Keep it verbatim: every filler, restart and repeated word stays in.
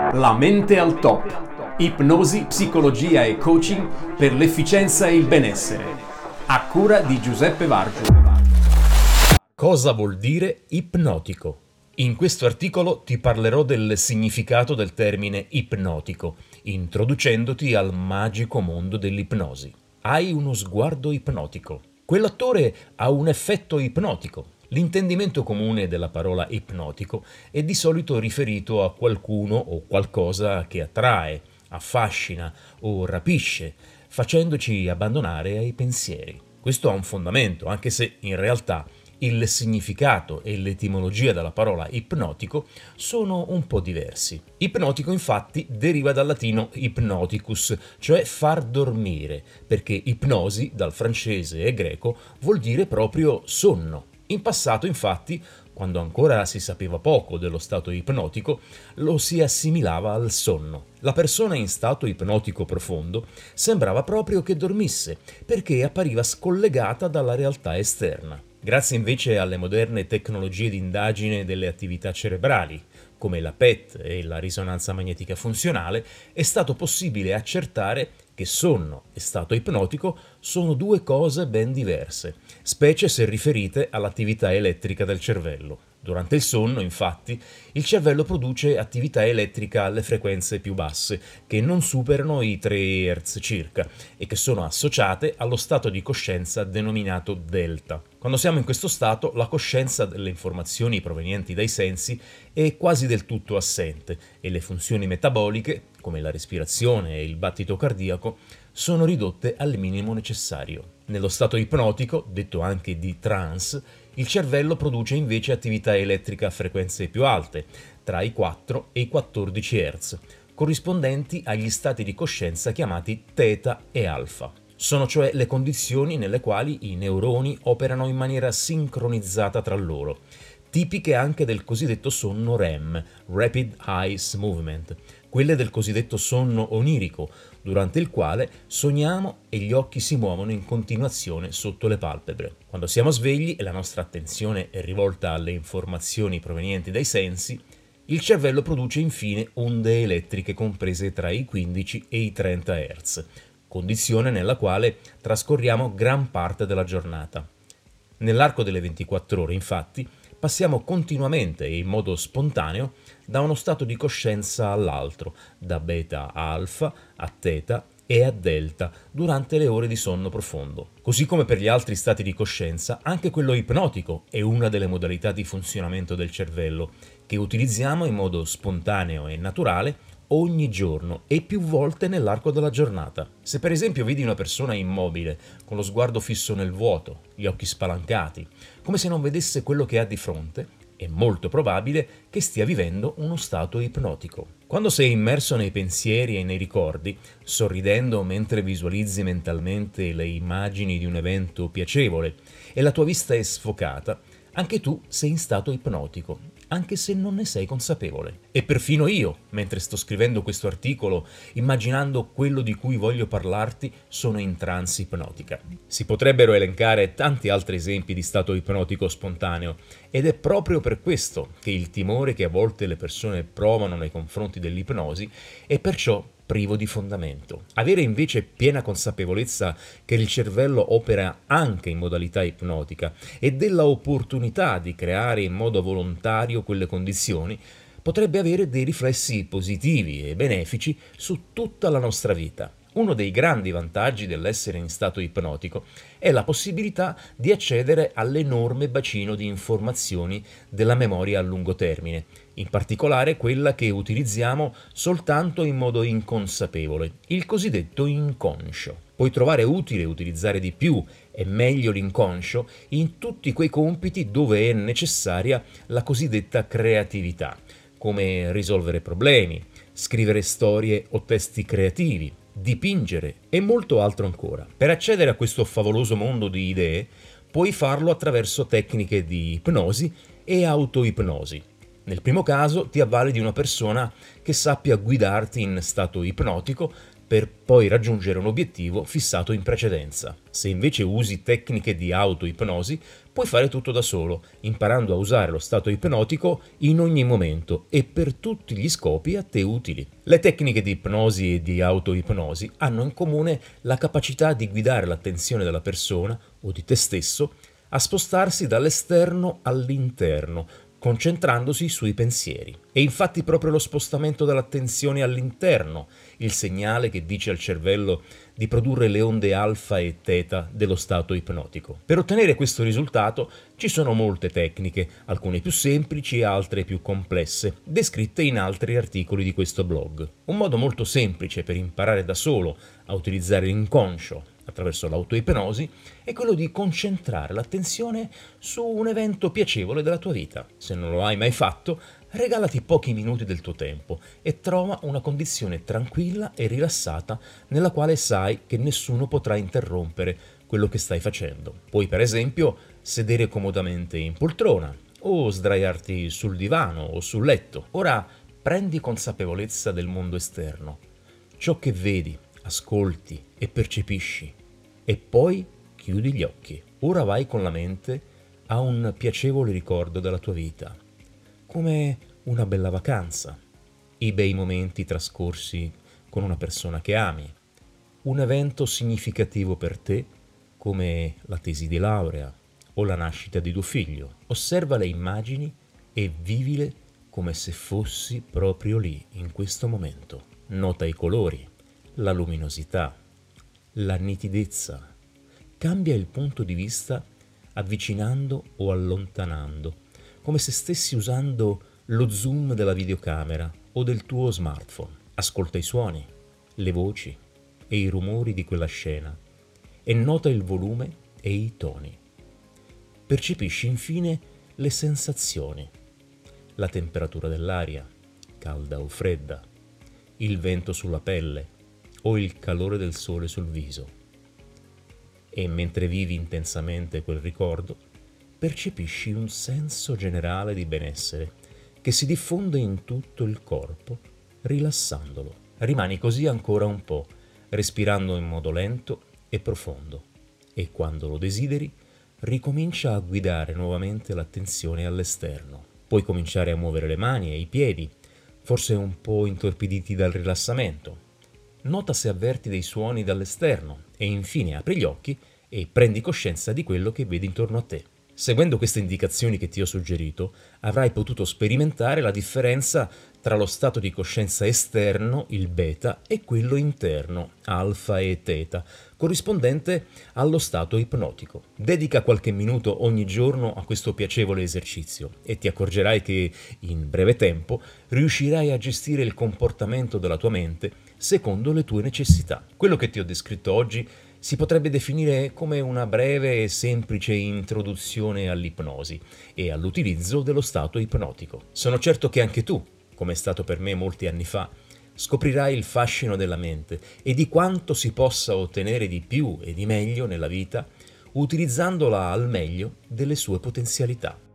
La mente al top. Ipnosi, psicologia e coaching per l'efficienza e il benessere. A cura di Giuseppe Vargio. Cosa vuol dire ipnotico? In questo articolo ti parlerò del significato del termine ipnotico, introducendoti al magico mondo dell'ipnosi. Hai uno sguardo ipnotico. Quell'attore ha un effetto ipnotico. L'intendimento comune della parola ipnotico è di solito riferito a qualcuno o qualcosa che attrae, affascina o rapisce, facendoci abbandonare ai pensieri. Questo ha un fondamento, anche se in realtà il significato e l'etimologia della parola ipnotico sono un po' diversi. Ipnotico infatti deriva dal latino hypnoticus, cioè far dormire, perché ipnosi, dal francese e greco, vuol dire proprio sonno. In passato, infatti, quando ancora si sapeva poco dello stato ipnotico, lo si assimilava al sonno. La persona in stato ipnotico profondo sembrava proprio che dormisse, perché appariva scollegata dalla realtà esterna. Grazie invece alle moderne tecnologie di indagine delle attività cerebrali, come la P E T e la risonanza magnetica funzionale, è stato possibile accertare che sonno e stato ipnotico sono due cose ben diverse, specie se riferite all'attività elettrica del cervello. Durante il sonno, infatti, il cervello produce attività elettrica alle frequenze più basse, che non superano i tre hertz circa, e che sono associate allo stato di coscienza denominato delta. Quando siamo in questo stato, la coscienza delle informazioni provenienti dai sensi è quasi del tutto assente e le funzioni metaboliche, come la respirazione e il battito cardiaco, sono ridotte al minimo necessario. Nello stato ipnotico, detto anche di trance, il cervello produce invece attività elettrica a frequenze più alte, tra i quattro e i quattordici hertz, corrispondenti agli stati di coscienza chiamati theta e alfa. Sono cioè le condizioni nelle quali i neuroni operano in maniera sincronizzata tra loro, tipiche anche del cosiddetto sonno R E M, Rapid Eye Movement, quelle del cosiddetto sonno onirico, durante il quale sogniamo e gli occhi si muovono in continuazione sotto le palpebre. Quando siamo svegli e la nostra attenzione è rivolta alle informazioni provenienti dai sensi, il cervello produce infine onde elettriche comprese tra i quindici e i trenta hertz, condizione nella quale trascorriamo gran parte della giornata. Nell'arco delle ventiquattro ore, infatti, passiamo continuamente e in modo spontaneo da uno stato di coscienza all'altro, da beta a alfa, a theta e a delta, durante le ore di sonno profondo. Così come per gli altri stati di coscienza, anche quello ipnotico è una delle modalità di funzionamento del cervello, che utilizziamo in modo spontaneo e naturale ogni giorno e più volte nell'arco della giornata. Se per esempio vedi una persona immobile, con lo sguardo fisso nel vuoto, gli occhi spalancati, come se non vedesse quello che ha di fronte, è molto probabile che stia vivendo uno stato ipnotico. Quando sei immerso nei pensieri e nei ricordi, sorridendo mentre visualizzi mentalmente le immagini di un evento piacevole e la tua vista è sfocata, anche tu sei in stato ipnotico, anche se non ne sei consapevole. E perfino io, mentre sto scrivendo questo articolo, immaginando quello di cui voglio parlarti, sono in trance ipnotica. Si potrebbero elencare tanti altri esempi di stato ipnotico spontaneo, ed è proprio per questo che il timore che a volte le persone provano nei confronti dell'ipnosi è perciò privo di fondamento. Avere invece piena consapevolezza che il cervello opera anche in modalità ipnotica e della opportunità di creare in modo volontario quelle condizioni potrebbe avere dei riflessi positivi e benefici su tutta la nostra vita. Uno dei grandi vantaggi dell'essere in stato ipnotico è la possibilità di accedere all'enorme bacino di informazioni della memoria a lungo termine, in particolare quella che utilizziamo soltanto in modo inconsapevole, il cosiddetto inconscio. Puoi trovare utile utilizzare di più e meglio l'inconscio in tutti quei compiti dove è necessaria la cosiddetta creatività, come risolvere problemi, scrivere storie o testi creativi, dipingere e molto altro ancora. Per accedere a questo favoloso mondo di idee puoi farlo attraverso tecniche di ipnosi e autoipnosi. Nel primo caso ti avvali di una persona che sappia guidarti in stato ipnotico per poi raggiungere un obiettivo fissato in precedenza. Se invece usi tecniche di auto-ipnosi, puoi fare tutto da solo, imparando a usare lo stato ipnotico in ogni momento e per tutti gli scopi a te utili. Le tecniche di ipnosi e di auto-ipnosi hanno in comune la capacità di guidare l'attenzione della persona o di te stesso a spostarsi dall'esterno all'interno, concentrandosi sui pensieri. È infatti proprio lo spostamento dell'attenzione all'interno il segnale che dice al cervello di produrre le onde alfa e teta dello stato ipnotico. Per ottenere questo risultato ci sono molte tecniche, alcune più semplici e altre più complesse, descritte in altri articoli di questo blog. Un modo molto semplice per imparare da solo a utilizzare l'inconscio attraverso l'autoipnosi è quello di concentrare l'attenzione su un evento piacevole della tua vita. Se non lo hai mai fatto, regalati pochi minuti del tuo tempo e trova una condizione tranquilla e rilassata nella quale sai che nessuno potrà interrompere quello che stai facendo. Puoi per esempio sedere comodamente in poltrona o sdraiarti sul divano o sul letto. Ora prendi consapevolezza del mondo esterno, ciò che vedi, ascolti e percepisci, e poi chiudi gli occhi. Ora vai con la mente a un piacevole ricordo della tua vita, come una bella vacanza, i bei momenti trascorsi con una persona che ami, un evento significativo per te come la tesi di laurea o la nascita di tuo figlio. Osserva le immagini e vivile come se fossi proprio lì, in questo momento. Nota i colori, la luminosità, la nitidezza. Cambia il punto di vista avvicinando o allontanando, come se stessi usando lo zoom della videocamera o del tuo smartphone. Ascolta i suoni, le voci e i rumori di quella scena e nota il volume e i toni. Percepisci infine le sensazioni, la temperatura dell'aria, calda o fredda, il vento sulla pelle o il calore del sole sul viso. E mentre vivi intensamente quel ricordo, percepisci un senso generale di benessere che si diffonde in tutto il corpo, rilassandolo. Rimani così ancora un po', respirando in modo lento e profondo, e quando lo desideri, ricomincia a guidare nuovamente l'attenzione all'esterno. Puoi cominciare a muovere le mani e i piedi, forse un po' intorpiditi dal rilassamento. Nota se avverti dei suoni dall'esterno e infine apri gli occhi e prendi coscienza di quello che vedi intorno a te. Seguendo queste indicazioni che ti ho suggerito, avrai potuto sperimentare la differenza tra lo stato di coscienza esterno, il beta, e quello interno, alfa e teta, corrispondente allo stato ipnotico. Dedica qualche minuto ogni giorno a questo piacevole esercizio e ti accorgerai che, in breve tempo, riuscirai a gestire il comportamento della tua mente secondo le tue necessità. Quello che ti ho descritto oggi si potrebbe definire come una breve e semplice introduzione all'ipnosi e all'utilizzo dello stato ipnotico. Sono certo che anche tu, come è stato per me molti anni fa, scoprirai il fascino della mente e di quanto si possa ottenere di più e di meglio nella vita utilizzandola al meglio delle sue potenzialità.